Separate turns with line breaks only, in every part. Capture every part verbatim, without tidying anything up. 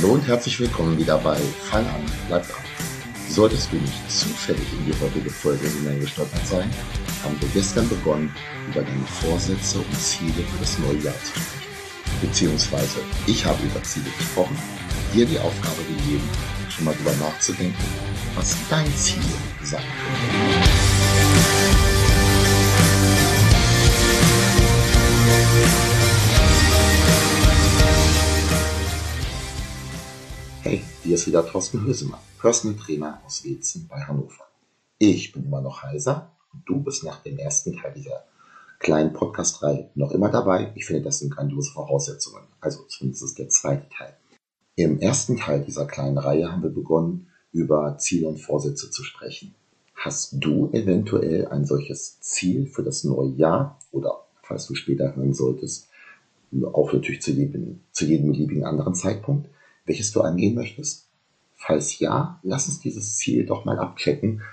Hallo und herzlich willkommen wieder bei Fang an, bleib dran. Solltest du nicht zufällig in die heutige Folge hineingestolpert sein, haben wir gestern begonnen, über deine Vorsätze und Ziele für das neue Jahr zu sprechen. Beziehungsweise ich habe über Ziele gesprochen, dir die Aufgabe gegeben, schon mal darüber nachzudenken, was dein Ziel sein könnte. Hey, hier ist wieder Thorsten Hösemann, Personal Trainer aus Weetzen bei Hannover. Ich bin immer noch heiser und du bist nach dem ersten Teil dieser kleinen Podcast-Reihe noch immer dabei. Ich finde, das sind grandiose Voraussetzungen, also zumindest ist der zweite Teil. Im ersten Teil dieser kleinen Reihe haben wir begonnen, über Ziele und Vorsätze zu sprechen. Hast du eventuell ein solches Ziel für das neue Jahr oder, falls du später hören solltest, auch natürlich zu jedem, zu jedem beliebigen anderen Zeitpunkt, welches du angehen möchtest? Falls ja, lass uns dieses Ziel doch mal abchecken,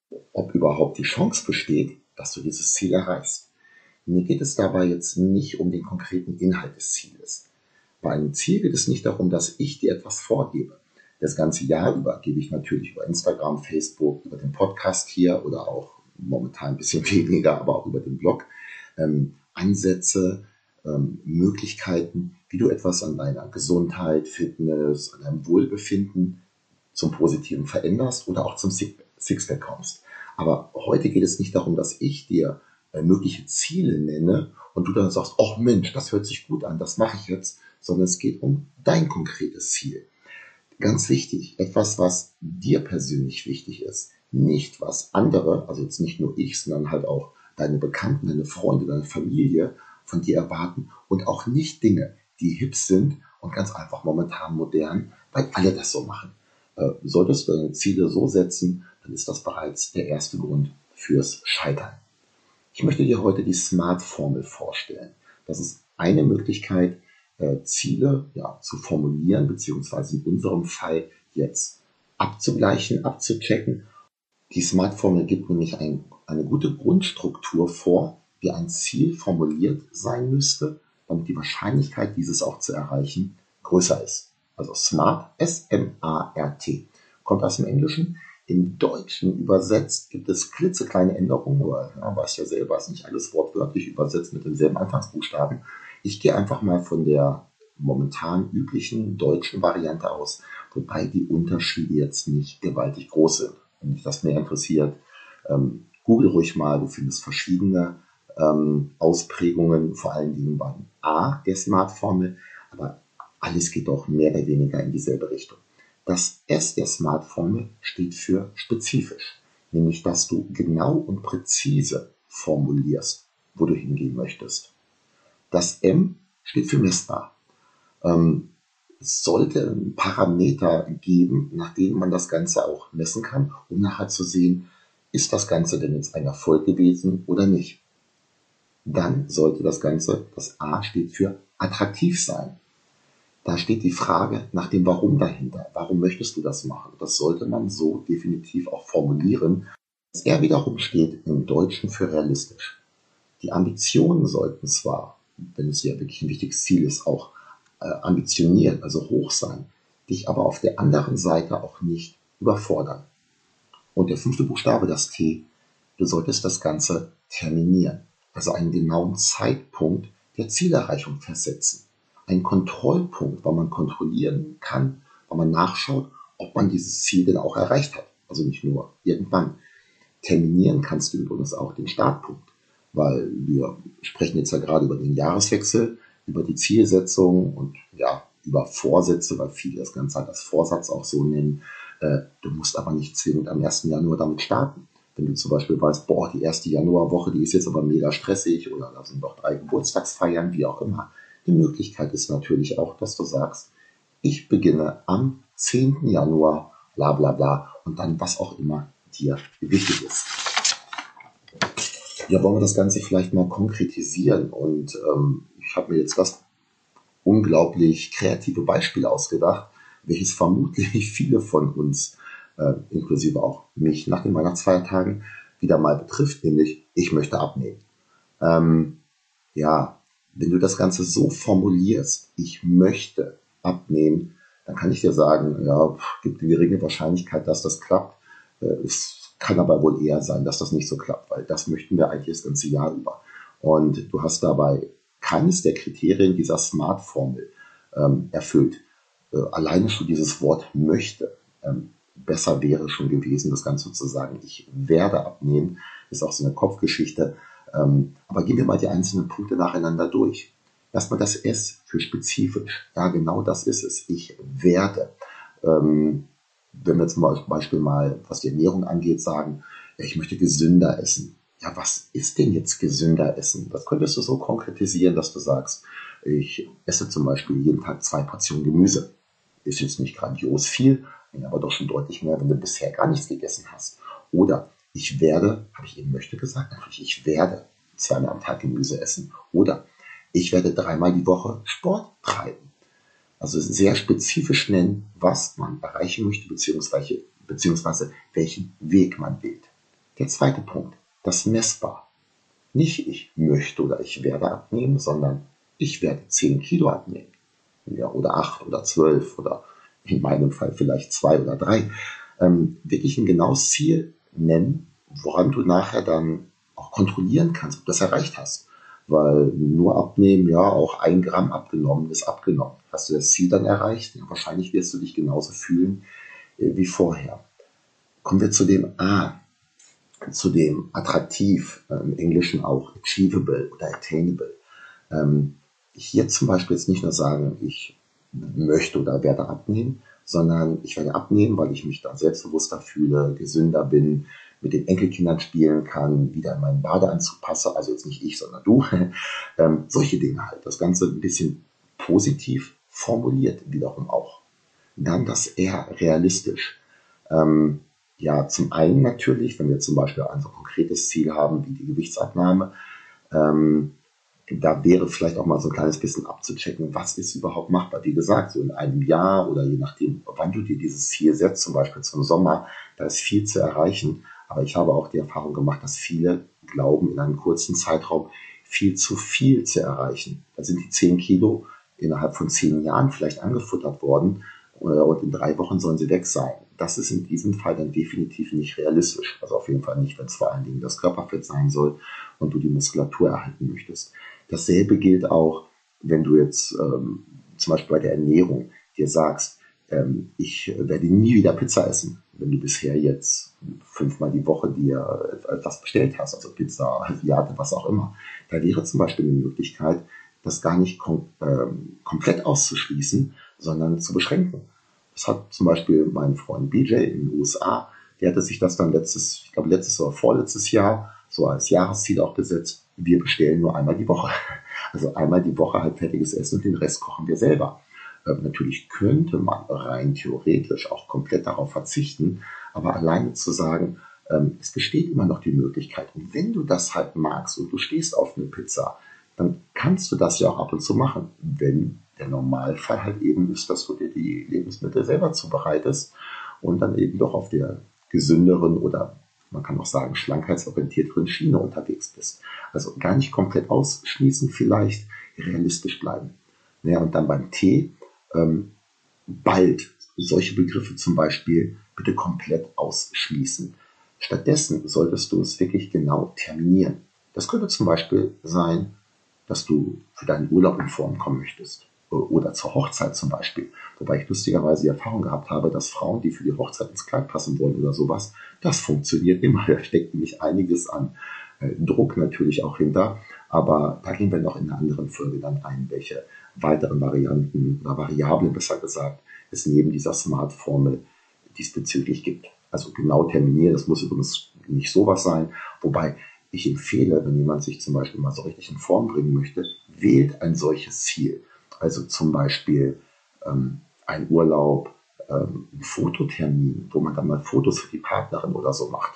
ob überhaupt die Chance besteht, dass du dieses Ziel erreichst. Mir geht es dabei jetzt nicht um den konkreten Inhalt des Zieles. Bei einem Ziel geht es nicht darum, dass ich dir etwas vorgebe. Das ganze Jahr über gebe ich natürlich über Instagram, Facebook, über den Podcast hier oder auch momentan ein bisschen weniger, aber auch über den Blog, ähm, Ansätze, ähm, Möglichkeiten, wie du etwas an deiner Gesundheit, Fitness, an deinem Wohlbefinden zum Positiven veränderst oder auch zum Sixpack kommst. Aber heute geht es nicht darum, dass ich dir äh, mögliche Ziele nenne und du dann sagst, ach Mensch, das hört sich gut an, das mache ich jetzt, sondern es geht um dein konkretes Ziel. Ganz wichtig, etwas, was dir persönlich wichtig ist, nicht was andere, also jetzt nicht nur ich, sondern halt auch deine Bekannten, deine Freunde, deine Familie von dir erwarten und auch nicht Dinge, die hip sind und ganz einfach momentan modern, weil alle das so machen. Äh, solltest du deine Ziele so setzen, dann ist das bereits der erste Grund fürs Scheitern. Ich möchte dir heute die SMART-Formel vorstellen. Das ist eine Möglichkeit, äh, Ziele ja, zu formulieren, beziehungsweise in unserem Fall jetzt abzugleichen, abzuchecken. Die SMART-Formel gibt nämlich ein, eine gute Grundstruktur vor, wie ein Ziel formuliert sein müsste, damit die Wahrscheinlichkeit, dieses auch zu erreichen, größer ist. Also SMART, S M A R T, kommt aus dem Englischen. Im Deutschen übersetzt gibt es klitzekleine Änderungen, weil ja, weiß ja selber, ist nicht alles wortwörtlich übersetzt mit denselben Anfangsbuchstaben. Ich gehe einfach mal von der momentan üblichen deutschen Variante aus, wobei die Unterschiede jetzt nicht gewaltig groß sind. Wenn dich das mehr interessiert, ähm, google ruhig mal, du findest verschiedene ähm, Ausprägungen, vor allen Dingen beim A der SMART-Formel, aber alles geht doch mehr oder weniger in dieselbe Richtung. Das S der SMART-Formel steht für spezifisch, nämlich dass du genau und präzise formulierst, wo du hingehen möchtest. Das M steht für messbar. Ähm, es sollte einen Parameter geben, nach dem man das Ganze auch messen kann, um nachher zu sehen, ist das Ganze denn jetzt ein Erfolg gewesen oder nicht. Dann sollte das Ganze, das A steht für attraktiv sein. Da steht die Frage nach dem Warum dahinter. Warum möchtest du das machen? Das sollte man so definitiv auch formulieren. Das R wiederum steht im Deutschen für realistisch. Die Ambitionen sollten zwar, wenn es ja wirklich ein wichtiges Ziel ist, auch äh, ambitioniert, also hoch sein, dich aber auf der anderen Seite auch nicht überfordern. Und der fünfte Buchstabe, das T, du solltest das Ganze terminieren. Also einen genauen Zeitpunkt der Zielerreichung festsetzen. Ein Kontrollpunkt, weil man kontrollieren kann, weil man nachschaut, ob man dieses Ziel denn auch erreicht hat. Also nicht nur irgendwann. Terminieren kannst du übrigens auch den Startpunkt, weil wir sprechen jetzt ja gerade über den Jahreswechsel, über die Zielsetzung und ja, über Vorsätze, weil viele das Ganze halt als Vorsatz auch so nennen. Äh, du musst aber nicht zwingend am ersten Januar damit starten. Wenn du zum Beispiel weißt, boah, die erste Januarwoche, die ist jetzt aber mega stressig oder da sind noch drei Geburtstagsfeiern, wie auch immer. Die Möglichkeit ist natürlich auch, dass du sagst, ich beginne am zehnten Januar, bla bla bla, und dann was auch immer dir wichtig ist. Ja, wollen wir das Ganze vielleicht mal konkretisieren und ähm, ich habe mir jetzt das unglaublich kreative Beispiel ausgedacht, welches vermutlich viele von uns, äh, inklusive auch mich, nach den Weihnachtsfeiertagen wieder mal betrifft, nämlich ich möchte abnehmen. Ähm, ja, wenn du das Ganze so formulierst, ich möchte abnehmen, dann kann ich dir sagen, ja, gibt eine geringe Wahrscheinlichkeit, dass das klappt. Es kann aber wohl eher sein, dass das nicht so klappt, weil das möchten wir eigentlich das ganze Jahr über. Und du hast dabei keines der Kriterien dieser Smart-Formel ähm, erfüllt. Äh, alleine schon dieses Wort möchte. Ähm, besser wäre schon gewesen, das Ganze zu sagen, ich werde abnehmen, ist auch so eine Kopfgeschichte. Ähm, aber gehen wir mal die einzelnen Punkte nacheinander durch. Erstmal das S für spezifisch. Ja, genau das ist es. Ich werde. Ähm, wenn wir zum Beispiel mal, was die Ernährung angeht, sagen, ja, ich möchte gesünder essen. Ja, was ist denn jetzt gesünder essen? Das könntest du so konkretisieren, dass du sagst, ich esse zum Beispiel jeden Tag zwei Portionen Gemüse. Ist jetzt nicht grandios viel, aber doch schon deutlich mehr, wenn du bisher gar nichts gegessen hast. Oder ich werde, habe ich eben möchte gesagt, natürlich, ich werde zweimal am Tag Gemüse essen. Oder ich werde dreimal die Woche Sport treiben. Also sehr spezifisch nennen, was man erreichen möchte, beziehungsweise, beziehungsweise welchen Weg man wählt. Der zweite Punkt, das Messbar. Nicht ich möchte oder ich werde abnehmen, sondern ich werde zehn Kilo abnehmen. Ja, oder acht oder zwölf oder in meinem Fall vielleicht zwei oder drei. Ähm, wirklich ein genaues Ziel nennen, woran du nachher dann auch kontrollieren kannst, ob du das erreicht hast. Weil nur abnehmen, ja, auch ein Gramm abgenommen ist abgenommen. Hast du das Ziel dann erreicht? Ja, wahrscheinlich wirst du dich genauso fühlen äh, wie vorher. Kommen wir zu dem A, zu dem attraktiv, äh, im Englischen auch achievable oder attainable. Ähm, hier zum Beispiel jetzt nicht nur sagen, ich möchte oder werde abnehmen, sondern ich werde abnehmen, weil ich mich dann selbstbewusster fühle, gesünder bin, mit den Enkelkindern spielen kann, wieder in meinen Badeanzug passe, also jetzt nicht ich, sondern du. ähm, solche Dinge halt. Das Ganze ein bisschen positiv formuliert wiederum auch. Dann das R, realistisch. Ähm, ja, zum einen natürlich, wenn wir zum Beispiel ein so konkretes Ziel haben wie die Gewichtsabnahme, ähm, da wäre vielleicht auch mal so ein kleines bisschen abzuchecken, was ist überhaupt machbar. Wie gesagt, so in einem Jahr oder je nachdem, wann du dir dieses Ziel setzt, zum Beispiel zum Sommer, da ist viel zu erreichen. Aber ich habe auch die Erfahrung gemacht, dass viele glauben, in einem kurzen Zeitraum viel zu viel zu erreichen. Da sind die zehn Kilo innerhalb von zehn Jahren vielleicht angefuttert worden und in drei Wochen sollen sie weg sein. Das ist in diesem Fall dann definitiv nicht realistisch. Also auf jeden Fall nicht, wenn es vor allen Dingen das Körperfett sein soll und du die Muskulatur erhalten möchtest. Dasselbe gilt auch, wenn du jetzt ähm, zum Beispiel bei der Ernährung dir sagst, ähm, ich werde nie wieder Pizza essen, wenn du bisher jetzt fünfmal die Woche dir etwas bestellt hast, also Pizza, Asiate, was auch immer. Da wäre zum Beispiel eine Möglichkeit, das gar nicht kom ähm, komplett auszuschließen, sondern zu beschränken. Das hat zum Beispiel mein Freund B J in den U S A, der hatte sich das dann letztes, ich glaube letztes oder vorletztes Jahr so als Jahresziel auch gesetzt, wir bestellen nur einmal die Woche. Also einmal die Woche halbfertiges Essen und den Rest kochen wir selber. Ähm, natürlich könnte man rein theoretisch auch komplett darauf verzichten, aber alleine zu sagen, ähm, es besteht immer noch die Möglichkeit. Und wenn du das halt magst und du stehst auf eine Pizza, dann kannst du das ja auch ab und zu machen, wenn der Normalfall halt eben ist, dass du dir die Lebensmittel selber zubereitest und dann eben doch auf der gesünderen oder man kann auch sagen schlankheitsorientierteren Schiene unterwegs bist. Also gar nicht komplett ausschließen, vielleicht realistisch bleiben. Ja, und dann beim T, ähm, bald, solche Begriffe zum Beispiel, bitte komplett ausschließen. Stattdessen solltest du es wirklich genau terminieren. Das könnte zum Beispiel sein, dass du für deinen Urlaub in Form kommen möchtest. Oder zur Hochzeit zum Beispiel. Wobei ich lustigerweise die Erfahrung gehabt habe, dass Frauen, die für die Hochzeit ins Kleid passen wollen oder sowas, das funktioniert immer. Da steckt nämlich einiges an äh, Druck natürlich auch hinter. Aber da gehen wir noch in einer anderen Folge dann ein, welche weiteren Varianten oder Variablen, besser gesagt, es neben dieser Smart-Formel diesbezüglich gibt. Also genau terminieren, das muss übrigens nicht sowas sein. Wobei ich empfehle, wenn jemand sich zum Beispiel mal so richtig in Form bringen möchte, wählt ein solches Ziel. Also zum Beispiel ähm, ein Urlaub, ähm, ein Fototermin, wo man dann mal Fotos für die Partnerin oder so macht.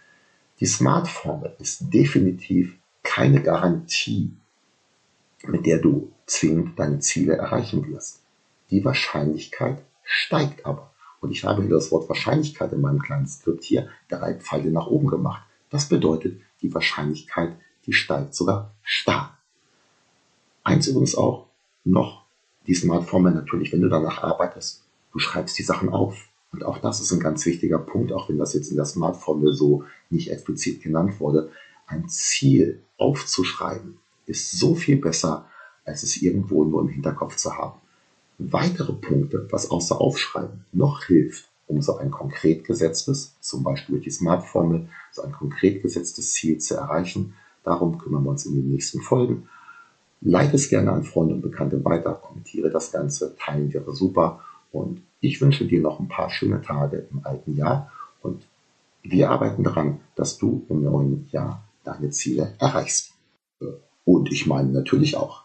Die Smart-Formel ist definitiv keine Garantie, mit der du zwingend deine Ziele erreichen wirst. Die Wahrscheinlichkeit steigt aber. Und ich habe hier das Wort Wahrscheinlichkeit in meinem kleinen Skript hier drei Pfeile nach oben gemacht. Das bedeutet, die Wahrscheinlichkeit, die steigt sogar stark. Eins übrigens auch noch, die Smart-Formel natürlich, wenn du danach arbeitest, Du schreibst die Sachen auf. Und auch das ist ein ganz wichtiger Punkt, auch wenn das jetzt in der Smart-Formel so nicht explizit genannt wurde. Ein Ziel aufzuschreiben ist so viel besser, als es irgendwo nur im Hinterkopf zu haben. Weitere Punkte, was außer Aufschreiben noch hilft, um so ein konkret gesetztes, zum Beispiel durch die Smart-Formel, so ein konkret gesetztes Ziel zu erreichen. Darum kümmern wir uns in den nächsten Folgen. Leite es gerne an Freunde und Bekannte weiter, kommentiere das Ganze, teilen wäre super. Und ich wünsche dir noch ein paar schöne Tage im alten Jahr. Und wir arbeiten daran, dass du im neuen Jahr deine Ziele erreichst. Und ich meine natürlich auch.